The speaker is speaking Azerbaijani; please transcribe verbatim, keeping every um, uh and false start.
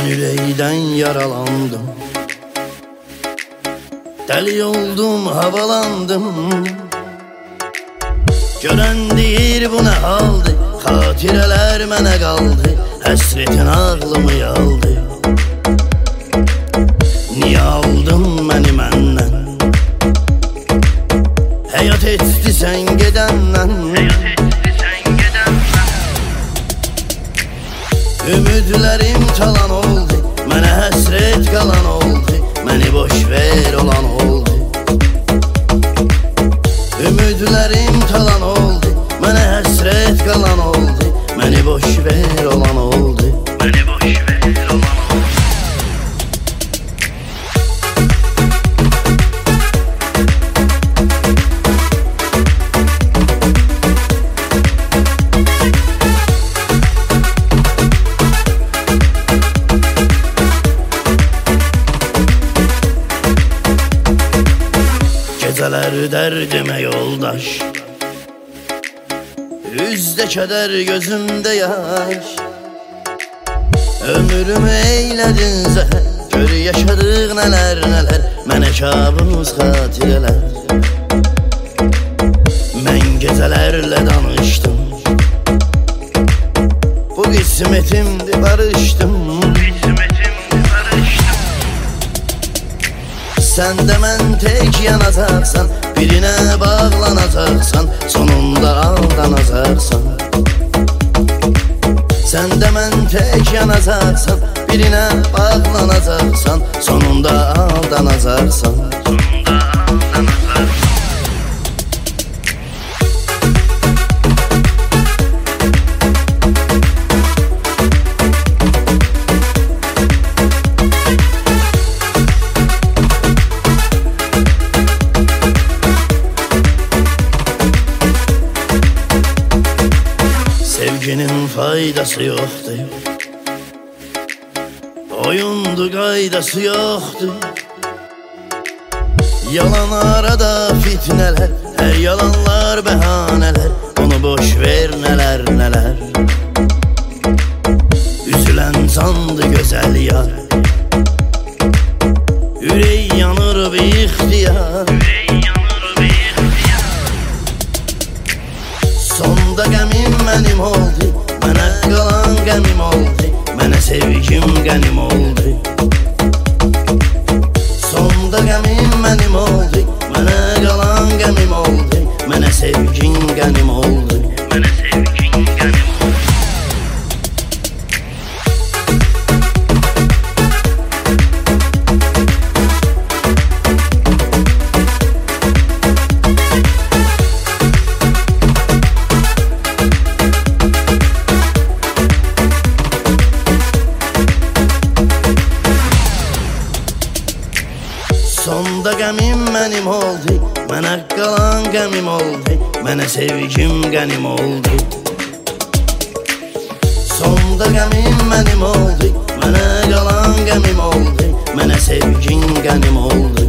Mən ürəkdən yaralandım, dəli oldum, havalandım. Görən deyir bu nə haldır, xatirələr mənə qaldı, həsretin ağlımı yaldı. Niyə aldın məni məndən, həyat etdi sən gedəndən. Ümidlərim talan oldu, mənə həsret qalan oldu, məni boş ver olan oldu. Ümidlərim talan oldu, mənə həsret qalan oldu, məni boş ver olan oldu. Məni boş ver olan oldu. Gecələr dərdimə yoldaş, üzdə kədər, gözümdə yaş. Ömrümü eylədin zəhər, gör yaşadıq nələr nələr, mənə kabus xatirələr. Mən gecələrlə danışdım, bu qismətimdir barışdım. Sən də mən tək yanacaqsan, birinə bağlanacaqsan, sonunda aldanacaqsan. Sən də mən tək yanacaqsan, birinə bağlanacaqsan, sonunda aldanacaqsan. Sonunda aldanacaqsan. Sevginin faydası yoxdur, oyundu qaydası yoxdur. Yalan arada fitnələr, hər yalanlar bəhanələr, onu boş ver nələr nələr. Üzülən candı gözəl yar, ürək yanır bir ixtiyar. Sonda qəmim mənim oldu, mənə qalan qəmim oldu, mənə sevgim qənim oldu. Sonda qəmim mənim oldu, mənə qalan qəmim oldu, mənə sevgim qənim oldu. Mənə sevgim qənim oldu. Sonda qəmim mənim oldu, mənə qalan qəmim oldu, mənə sevgim qənim oldu. Sonda qəmim mənim oldu, mənə qalan qəmim oldu, mənə sevgim qənim oldu.